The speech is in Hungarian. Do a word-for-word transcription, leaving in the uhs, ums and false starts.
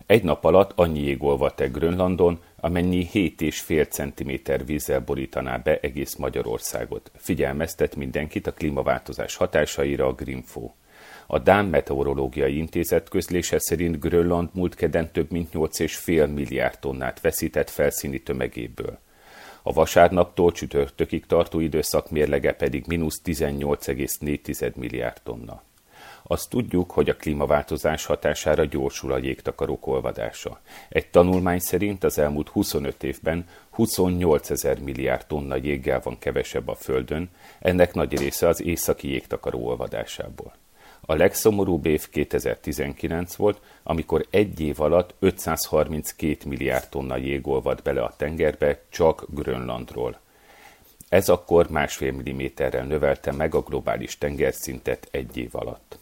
Egy nap alatt annyi jég olvadt el Grönlandon, amennyi hét egész öt centiméter vízzel borítaná be egész Magyarországot. Figyelmeztet mindenkit a klímaváltozás hatásaira a Grimfo. A Dán Meteorológiai Intézet közlése szerint Grönland múlt kedden több mint nyolc egész öt milliárd tonnát veszített felszíni tömegéből. A vasárnaptól csütörtökig tartó időszak mérlege pedig mínusz tizennyolc egész négy milliárd tonna. Azt tudjuk, hogy a klímaváltozás hatására gyorsul a jégtakarók olvadása. Egy tanulmány szerint az elmúlt huszonöt évben huszonnyolcezer milliárd tonna jéggel van kevesebb a Földön, ennek nagy része az északi jégtakaró olvadásából. A legszomorúbb év kétezer-tizenkilenc volt, amikor egy év alatt ötszázharminckét milliárd tonna jég olvadt bele a tengerbe csak Grönlandról. Ez akkor másfél milliméterrel növelte meg a globális tengerszintet egy év alatt.